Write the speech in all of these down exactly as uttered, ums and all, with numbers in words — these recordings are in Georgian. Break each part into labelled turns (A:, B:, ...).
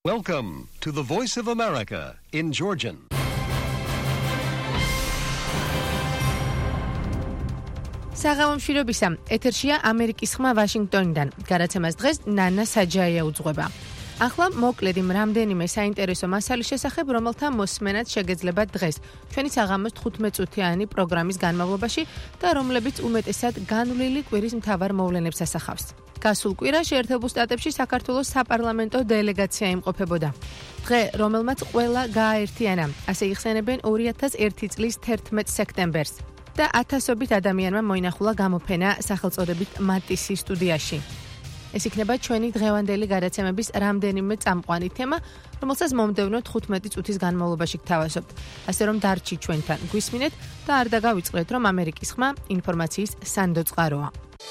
A: Welcome to the Voice of America in Georgian.
B: საღამომშვიდობისა, ეთერშია ამერიკის ხმა ვაშინგტონიდან. გადაცემას დღეს ნანა საჯაია უძღვება. ახლა მოკლედ იმ რამდენიმე საინტერესო მასალის შესახებ, რომელთა მოსმენაც შეგეძლებათ დღეს, ჩვენი საღამოს თხუთმეტ წუთიანი პროგრამის განმავლობაში და რომლებიც უმეტესად განვლილი კვირის მთავარ მოვლენებს ასახავს. გასულ კვირაში შეერთებულ შტატებში საქართველოს საპარლამენტო დელეგაცია იმყოფებოდა. დღე, რომელმაც ყველა გააერთიანა, ასე იხსენებენ ორი ათას ერთი წლის თერთმეტ სექტემბერს. და ათასობით ადამიანმა მოინახულა გამოფენა სახელწოდებით მატისი სტუდიაში. ეს იქნება ჩვენი დღევანდელი გადაცემების რამდენიმე წამყვანი თემა, რომელსაც მომდევნო თხუთმეტი წუთის განმავლობაში გთავაზობთ. ასე რომ დარჩი ჩვენთან, გვისმინეთ და არ დაგავიწყდეთ, რომ ამერიკის ხმა ინფორმაციის სანდო წყაროა.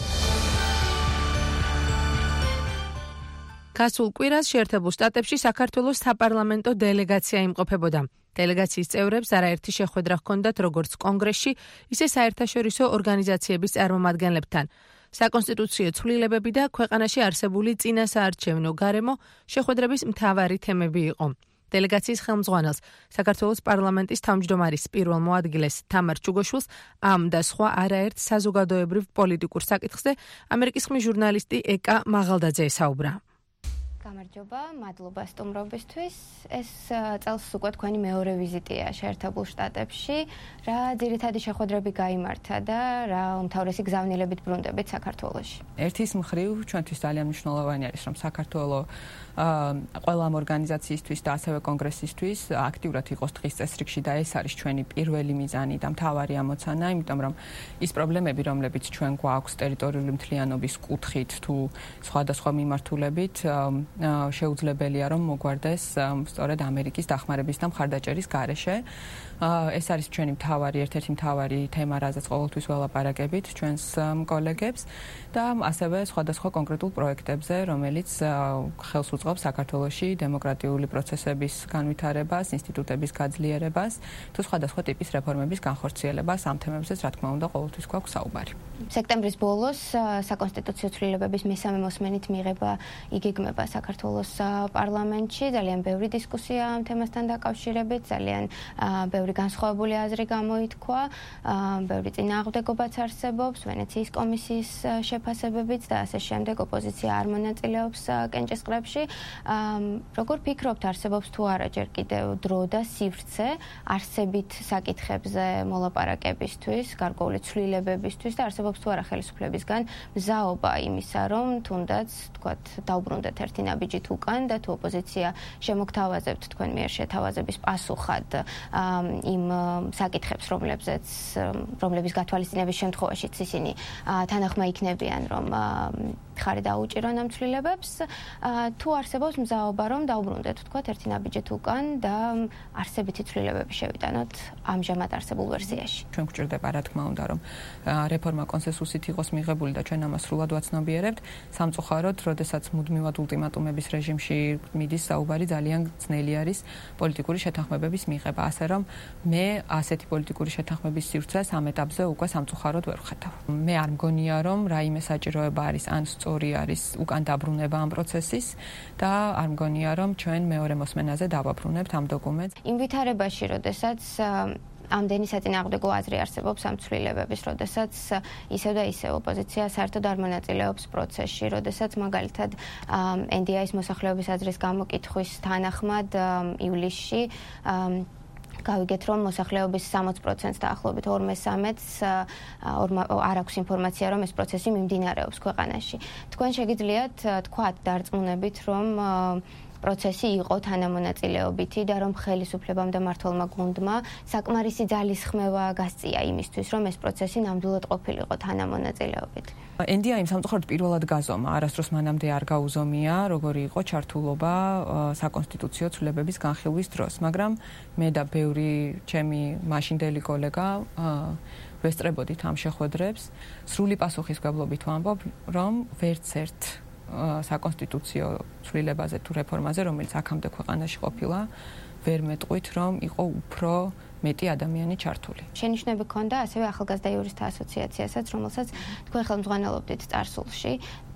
B: გასულ კვირას შეერთებულ შტატებში საქართველოს საპარლამენტო დელეგაცია იმყოფებოდა. დელეგაციის წევრებს არაერთი შეხვედრა ჰქონდათ როგორც კონგრესში, ისე საერთაშორისო ორგანიზაციების წარმომადგენლებთან. საკონსტიტუციო ცვლილებები და ქვეყანაში არსებული წინასაარჩევნო გარემო შეხვედრების მთავარი თემები იყო. დელეგაციის ხელმძღვანელს, საქართველოს პარლამენტის თავმჯდომარის პირველ მოადგილეს თამარ ჩუგოშვილს ამ და სხვა არაერთ საზოგადოებრივ პოლიტიკურ საკითხზე ამერიკის ხმის ჟურნალისტი ეკა მაღალდაძე ესაუბრა.
C: გამარჯობა, მადლობა სტუმრობისთვის. ეს წელს უკვე თქვენი მეორე ვიზიტია შეერთებულ შტატებში. რა ძირითადი შეხვედრები გაიმართა და რა უმთავრესი გზავნილებით ბრუნდებით საქართველოში?
D: ერთის მხრივ ჩვენთვის ძალიან მნიშვნელოვანი არის, რომ საქართველო ყველა ამ ორგანიზაციისთვის და ასევე კონგრესისთვის აქტიურად იყოს დღის წესრიგში და ეს არის ჩვენი პირველი მიზანი და მთავარი ამოცანა, იმიტომ რომ ის პრობლემები, რომლებიც ჩვენ გვაქვს ტერიტორიული მთლიანობის კუთხით თუ სხვადასხვა მიმართულებით, შეუძლებელია რომ მოგვარდეს სწორედ ამერიკის დახმარების და მხარდაჭერის გარეშე. ეს არის ჩვენი მთავარი, ერთ-ერთი მთავარი თემა, რაზეც ყოველთვის ველაპარაკებით ჩვენს კოლეგებს და ასევე სხვადასხვა კონკრეტულ პროექტებზე, რომელიც ხელს უწყობს საქართველოში დემოკრატიული პროცესების განვითარებას, ინსტიტუტების გაძლიერებას, თუ სხვადასხვა ტიპის რეფორმების განხორციელებას. ამ თემებზეც, რა თქმა უნდა, ყოველთვის გვაქვს საუბარი.
C: სექტემბრის ბოლოს საკონსტიტუციო ცვლილებების მესამე მოსმენით მიღება იგეგმება საქართველოს პარლამენტში. ძალიან ბევრი დისკუსია ამ თემასთან დაკავშირებით, ძალიან ბევრი განსხვავებული აზრი გამოითქვა, ბევრი წინააღმდეგობაც არსებობს, ვენეციის კომისიის შეფასებებიც და ასე შემდეგ. ოპოზიცია არ მონაწილეობს კენჭისყრებში. როგორ ფიქრობთ, არსებობს თუ არა ჯერ კიდევ დრო და სივრცე არსებით საკითხებზე მოლაპარაკებისთვის, გარკვეული ცვლილებებისთვის და არსებობს თუ არა ხელისუფლებისგან მზაობა იმისა, რომ თუნდაც თქვათ დაუბრუნდეთ ერთი ნაბიჯით უკან და თუ ოპოზიცია შემოგთავაზებთ თქვენ მიერ შეთავაზების პასუხად იმ საკითხებს, რომლებზეც რომლების გათვალისწინების შემთხვევაშიც ისინი თანახმა იქნებიან, რომ ხარი დაუჭირონ ამ ცვლილებებს, თუ არსებობს მზაობა, რომ დაუბრუნდეთ თქვათ ერთი ნაბიჯით უკან და არსებითი ცვლილებები შევიტანოთ ამჟამად არსებულ ვერსიაში.
D: ჩვენ გვჭირდება, რა თქმა უნდა, რომ რეფორმა კონსენსუსით იყოს მიღებული და ჩვენ ამას სრულად ვაცნობიერებთ. სამწუხაროდ, როდესაც მუდმივად ულტიმატუმების რეჟიმში მიდის საუბარი, ძალიან ძნელი არის პოლიტიკური შეთანხმებების მიღება, ასე რომ მე ასეთი პოლიტიკური შეთანხმების სივრცეს ამ ეტაპზე უკვე სამწუხაროდ ვერ ვხედავ. მე არ მგონია, რომ რაიმე საჭიროება არის ან სწორი არის უკან დაბრუნება ამ პროცესის და არ მგონია, რომ ჩვენ მეორე მოსმენაზე დავაბრუნებთ ამ დოკუმენტს.
C: იმ ვითარებაში, როდესაც ამდენი საწინააღმდეგო აზრი არსებობს ამ ცვლილებების, როდესაც ისევ და ისევ ოპოზიცია საერთოდ არ მონაწილეობს პროცესში, როდესაც მაგალითად ენ დი აის მოსახლეობის აზრის გამოკითხვის თანახმად ივლისში გავიგეთ, რომ მოსახლეობის სამოც პროცენტს დაახლოებით ორ მესამედს არ აქვს ინფორმაცია, რომ ეს პროცესი მიმდინარეობს ქვეყანაში. თქვენ შეგიძლიათ თქვათ დარწმუნებით, რომ პროცესი იყო თანამონაწილეობითი და რომ ხელისუფლებამ და მმართველმა გუნდმა საკმარისი ძალისხმევა გასწია იმისთვის, რომ ეს პროცესი ნამდვილად ყოფილიყო თანამონაწილეობით.
D: ენ დი აიმ სამწუხაროდ პირველად გაზომა, არასდროს მანამდე არ გაუზომია, როგორი იყო ჩართულობა საკონსტიტუციო ცვლილებების განხილვის დროს, მაგრამ მე და ბევრი ჩემი მაშინდელი კოლეგა ვესწრებოდით ამ შეხვედრებს, სრული პასუხისმგებლობით ვამბობ, რომ ვერც ერთ საკონსტიტუციო ცვლილებაზე თუ რეფორმაზე, რომელიც აქამდე ქვეყანაში ყოფილა, ვერ მეტყვით, რომ იყო უფრო მეტი ადამიანი ჩართული.
C: შენიშვნები ქონდა ასევე ახალგაზრდა იურისტთა ასოციაციასაც, რომელსაც თქვენ ხელმძღვანელობდით წარსულში.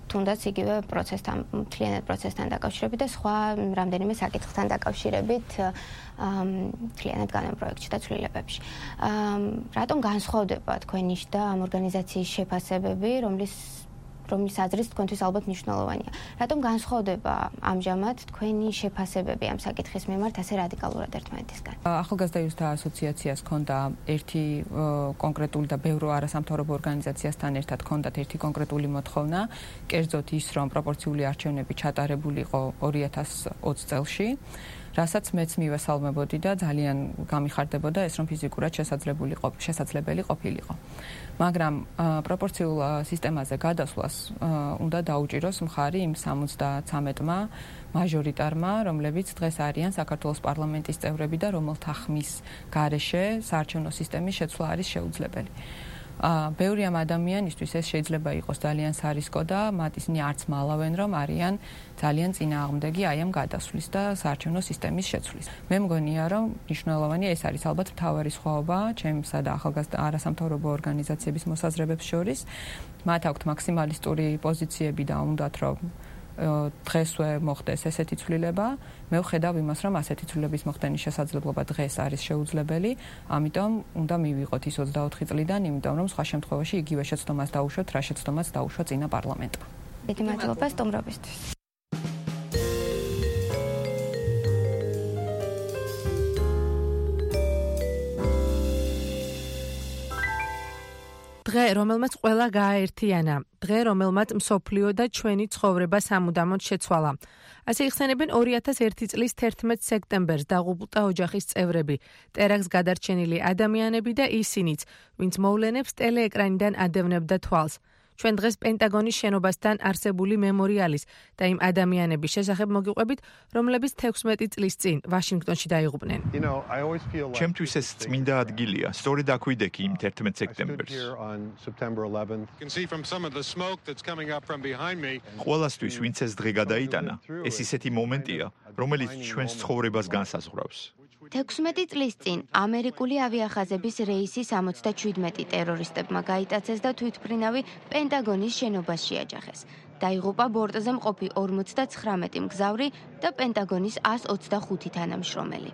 C: თუნდაც იგივე პროცესთან, მთლიანად პროცესთან დაკავშირებით და სხვა რამდენიმე საკითხთან დაკავშირებით მთლიანად განამ პროექტში და ცვლილებებში. რატომ განსხვავდება თქვენი და ამ ორგანიზაციის შეფასებები, რომლის რომლის აზრით თქვენთვის ალბათ მნიშვნელოვანია. რატომ განსხვავდება ამჟამად თქვენი შეფასებები ამ საკითხის მიმართ ასე რადიკალურად ერთმანეთისგან?
D: ახალგაზრდა იურისტთა ასოციაციას ჰქონდა ერთი კონკრეტული და ბევრ არასამთავრობო ორგანიზაციასთან ერთად ჰქონდათ ერთი კონკრეტული მოთხოვნა, კერძოდ ის, რომ პროპორციული არჩევნები ჩატარებულიყო ორი ათას ოცი წელში. რასაც მეც მივესალმებოდი და ძალიან გამიხარდებოდა ეს, რომ ფიზიკურად შესაძლებელი შესაძლებელი ყოფილიყო. მაგრამ პროპორციულ სისტემაზე გადასვლას უნდა დაუჭიროს მხარი იმ სამოცდათრამეტმა მაჟორიტარმა, რომლებიც დღეს არიან საქართველოს პარლამენტის წევრები და რომელთა ხმის გარეშე საარჩევნო სისტემის შეცვლა არის შეუძლებელი. ბევრი ამ ადამიანისთვის ეს შეიძლება იყოს ძალიან სარისკო და მათ ისინი არც მალავენ, რომ არიან ძალიან წინააღმდეგი აი ამ გადასვლის და საარჩევნო სისტემის შეცვლის. მე მგონია, რომ მნიშვნელოვანია, ეს არის ალბათ მთავარი სხვაობა ჩემსა და ახალგაზრდა არასამთავრობო ორგანიზაციების მოსაზრებებს შორის. მათ აქვთ მაქსიმალისტური პოზიციები და უნდათ, რომ დღესვე მოხდეს ესეთი ცვლილება. მე ვხედავ იმას, რომ ასეთი ცვლილების მოხდენის შესაძლებლობა დღეს არის შეუძლებელი, ამიტომ უნდა მივიღოთ ის ოცდაოთხი წლიდან, იმიტომ რომ სხვა შემთხვევაში იგივე შეცდომას დაუშვათ, რა შეცდომას დაუშვა წინა პარლამენტმა.
C: დიდი მადლობა სტუმრობისთვის.
B: დღე, რომელმაც ყველა გააერთიანა, დღე, რომელმაც მსოფლიო და ჩვენი ცხოვრება სამუდამოდ შეცვალა. ასე იხსენებენ ორი ათას ერთი წლის თერთმეტ სექტემბერს დაღუპულთა ოჯახის წევრები, ტერაქტს გადარჩენილი ადამიანები და ისინიც, ვინც მოვლენებს ტელეეკრანიდან ადევნებდა თვალს. ჩვენ დღეს პენტაგონის შენობასთან არსებული მემორიალის და იმ ადამიანების შესახებ მოგიყვებით, რომლებიც თექვსმეტი წლის წინ ვაშინგტონში დაიღუპნენ.
E: ჩემთვის ეს წმინდა ადგილია, სწორედ აქ ვიდექი იმ თერთმეტ სექტემბერს. ყველასთვის, ვინც ეს დღე გადაიტანა, ეს ისეთი მომენტია, რომელიც ჩვენს ცხოვრებას განსაზღვრავს.
C: თექვსმეტი წლის წინ ამერიკული ავიახაზების რეისი სამოცდაშვიდმეტი ტერორისტებმა გაიტაცეს და თვითმფრინავი პენტაგონის შენობას შეაჯახეს. დაიღუპა ბორტზე მყოფი ორმოცდაცხრამეტი მგზავრი და პენტაგონის ასს ოცდახუთი თანამშრომელი.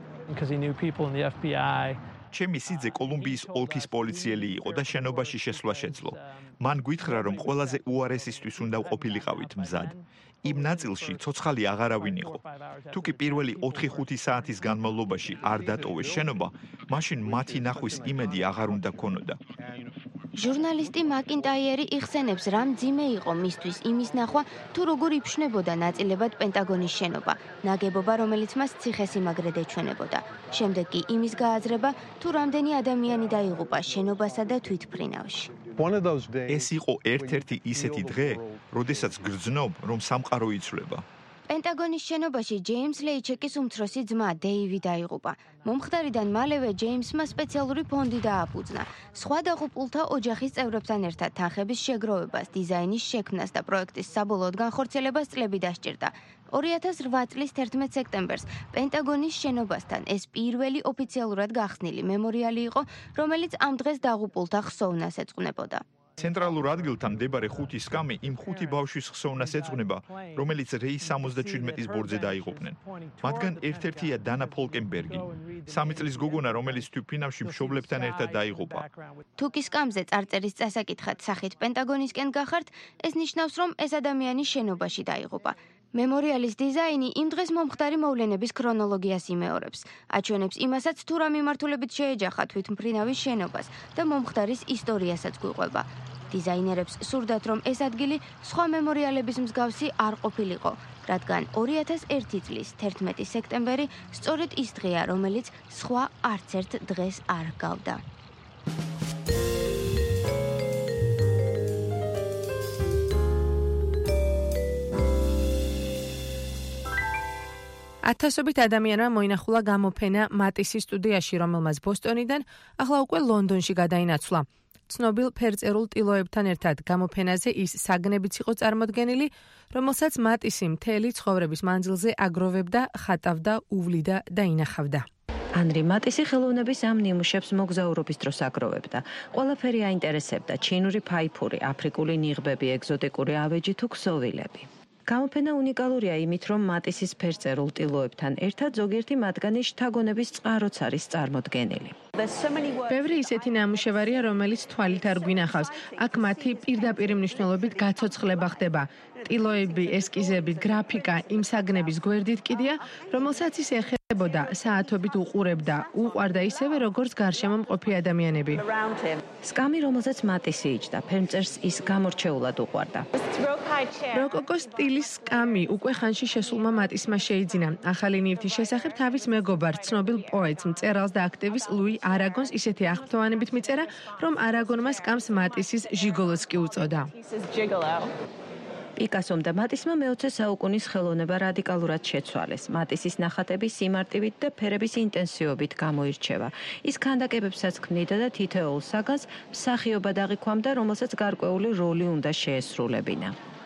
E: ჩემი სიძე კოლუმბიის ოლქის პოლიციელი იყო და შენობაში შესვლა შეძლო. მან გითხრა, რომ ყველაზე უარესისთვის უნდა ყოფილიყავით მზად. იმ ნაწილში ცოცხალი აღარავინ იყო. თუ კი პირველი ოთხი ხუთი საათის განმავლობაში არ დატოვეს შენობა, მაშინ მათი ნახვის იმედი აღარ უნდა ქონოდა.
C: ჟურნალისტი მაკინტაიერი იხსენებს, რა მძიმე იყო მისთვის იმის ნახვა, თუ როგორ იფშნებოდა ნაწილებად პენტაგონის შენობა, ნაგებობა, რომელიც მას ციხესიმაგრედ ეჩვენებოდა. შემდეგ კი იმის გააზრება, თუ რამდენი ადამიანი დაიღუპა შენობასა და თვითმფრინავში.
E: ეს იყო ერთ-ერთი ისეთი დღე, როდესაც გრძნობ, რომ სამყარო იცვლება.
C: პენტაგონის შენობაში ჯეიმს ლეიჩეკის უმცროსი ძმა დეივი დაიღუპა. მომხდარიდან მალევე ჯეიმსმა სპეციალური ფონდი დააფუძნა. სხვა დაღუპულთა ოჯახის წევრებთან ერთად თანხების შეგროვებას, დიზაინის შექმნას და პროექტის საბოლოოდ განხორციელებას წლები დასჭირდა. ორი ათას რვა წლის თერთმეტ სექტემბერს პენტაგონის შენობასთან ეს პირველი ოფიციალურად გახსნილი მემორიალი იყო, რომელიც ამ დღეს დაღუპულთა ხსოვნას ეძღვნებოდა.
E: ცენტრალურ ადგილთან მდებარე ხუთი სკამი იმ ხუთი ბავშვის ხსოვნას ეძღვნება, რომელიც რეის სამოცდაშვიდმეტის ბორტზე დაიღუპნენ. მათგან ერთ-ერთია დანა ფოლკენბერგი, სამი წლის გოგონა, რომელიც თვითმფრინავში მშობლებთან ერთად დაიღუპა.
C: თუ კი სკამზე წარწერის წასაკითხად სახით პენტაგონისკენ გახართ, ეს ნიშნავს, რომ ეს ადამიანი შენობაში დაიღუპა. მემორიალის დიზაინი იმ დღეს მომხდარი მოვლენების ქრონოლოგიას იმეორებს. აჩვენებს იმასაც, თუ რა მიმართულებით შეეჯახა თვითმფრინავის შენობას და მომხდარის ისტორიასაც გვიყვება. დიზაინერებს სურდათ, რომ ეს ადგილი სხვა მემორიალების მსგავსი არ ყოფილიყო, რადგან ორი ათას ერთი წლის თერთმეტი სექტემბერი სწორედ ის დღეა, რომელიც სხვა არც ერთ დღეს არ ჰგავდა.
B: ათასობით ადამიანმა მოინახულა გამოფენა მატისის სტუდიაში, რომელმაც ბოსტონიდან ახლა უკვე ლონდონში გადაინაცვლა. ცნობილ ფერწერულ ტილოებთან ერთად გამოფენაზე ის საგნებიც იყო წარმოდგენილი, რომელსაც მატისი მთელი ცხოვრების მანძილზე აგროვებდა, ხატავდა, უვლიდა და ინახავდა.
F: ანრი მატისი ხელოვნების ამ ნიმუშებს მოგზაურობის დროს აგროვებდა. ყველაფერი აინტერესებდა: ჩინური ფაიფური, აფრიკული ნიღბები, ეგზოტიკური ავეჯი თუ ქსოვილები. გამოფენა უნიკალურია იმით, რომ მატისის ფერწერულ ტილოებთან ერთად ზოგიერთი მათგანი შთაგონების წყაროც არის წარმოდგენილი.
B: ბევრი ისეთი ნამუშევარია, რომელიც თვალით არ გვინახავს. აქ მათი პირდაპირ მნიშვნელობით გაცოცხლება ხდება. ტილოები, ესკიზები, გრაფიკა იმ საგნების გვერდით კიდია, რომელსაც ის ეხებოდა, საათობით უყურებდა, უყვარდა ისევე, როგორც გარშემო მყოფი ადამიანები.
F: სკამი, რომელზეც მატისი იჯდა, ფერმწერს ის გამორჩეულად უყვარდა.
B: როკოკოს სტილის სკამი უკვე ხანში შესულმა მატისმა შეიძინა. ახალი ნივთის შესახებ თავის მეგობარ, ცნობილ პოეტს, მწერალს და აქტივისტს ლუი არაგონს ისეთი აღფრთოვანებით მიწერა, რომ არაგონმა სკამს მატისის ჟიგოლოს კი უწოდა.
F: პიკასომ და მატისმა მეოცე საუკუნის ხელოვნება რადიკალურად შეცვალეს. მატისის ნახატები სიმარტივით და ფერების ინტენსივობით გამოირჩევა. ის ქანდაკებებსაც ქმნიდა და თითოეულ საგანს მსახიობად აღიქვამდა, რომელსაც გარკვეული როლი უნდა შეესრულებინა.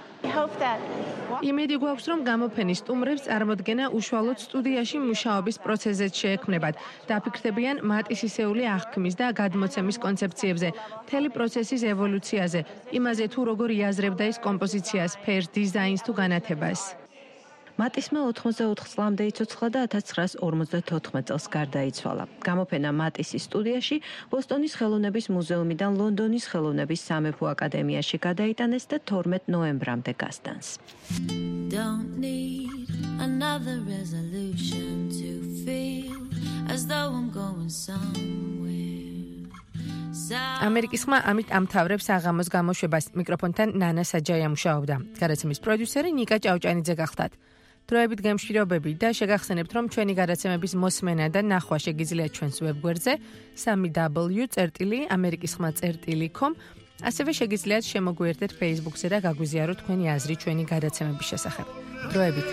B: იმედი გვაქვს, რომ გამოფენის სტუმრებს წარმოდგენა უშუალოდ სტუდიაში მუშაობის პროცესზეც შეექმნებათ. დაფიქრდებიან მატისისეული აღქმის და გადმოცემის კონცეფციებზე, მთელი პროცესის ევოლუციაზე, იმაზე თუ როგორ იაზრებდა ის კომპოზიციას, ფერს, დიზაინს თუ განათებას.
F: მატისმა ოთხმოცდაოთხ წლამდე იცოცხლა და ათას ცხრაას ორმოცდათოთხმეტ წელს გარდაიცვალა. გამოფენა მატისის სტუდიაში ბოსტონის ხელოვნების მუზეუმიდან ლონდონის ხელოვნების სამეფო აკადემიაში გადაიტანეს და თორმეტ ნოემბრამდე გასტანს.
G: Don't need another resolution to feel as though I'm going somewhere.
B: ამერიკის ხმა ამით ამთავრებს აღამოს გამოშვებას. მიკროფონთან ნანა საჯაია მუშაობდა. გადაცემის პროდიუსერი ნიკა ჭავჭანიძე გახლდათ. დროებით გემშვიდობები და შეგახსენებთ, რომ ჩვენი გადაცემების მოსმენა და ნახვა შეგიძლიათ ჩვენს ვებგვერდზე სამი დაბლიუ წერტილი ამერიკის ხმა წერტილი com. ასევე შეგიძლიათ შემოგვიერთდეთ Facebook-ზე და გაგვიზიაროთ თქვენი აზრი ჩვენი გადაცემების შესახებ. დროებით.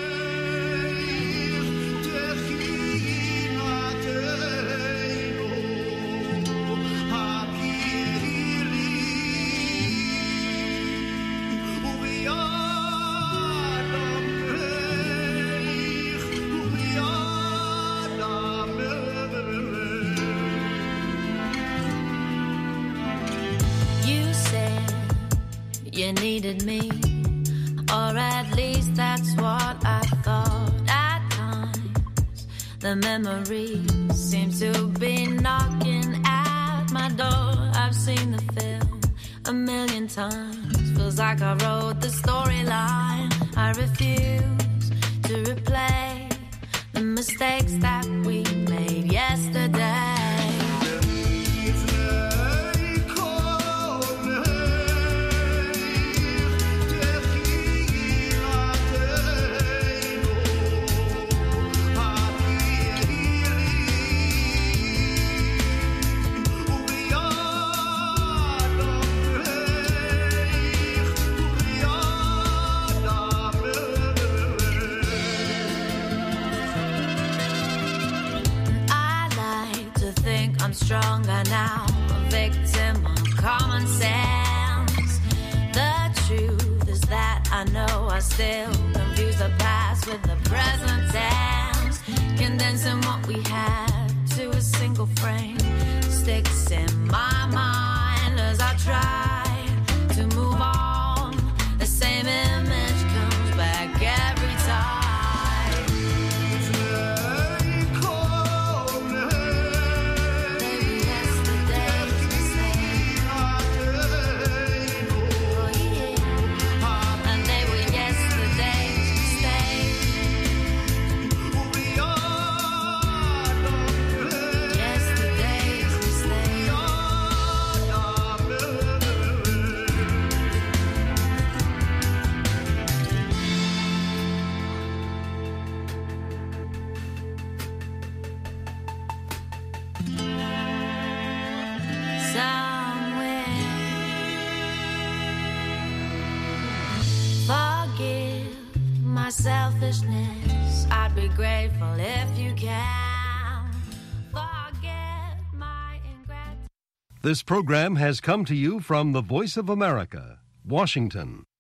G: You needed me, or at least that's what I thought. At times, the memories seem to be knocking at my door. I've seen the film a million times. Feels like I wrote the storyline. I refuse to replay the mistakes that we made yesterday. Stronger now, a victim of common sense. The truth is that I know I still confuse the past with the present tense. Condensing what we had to a single frame sticks in my mind as I try to move on. The same image comes back every time. Selfishness, I'd be grateful if you can forget my ingratitude.
A: This program has come to you from the Voice of America, Washington.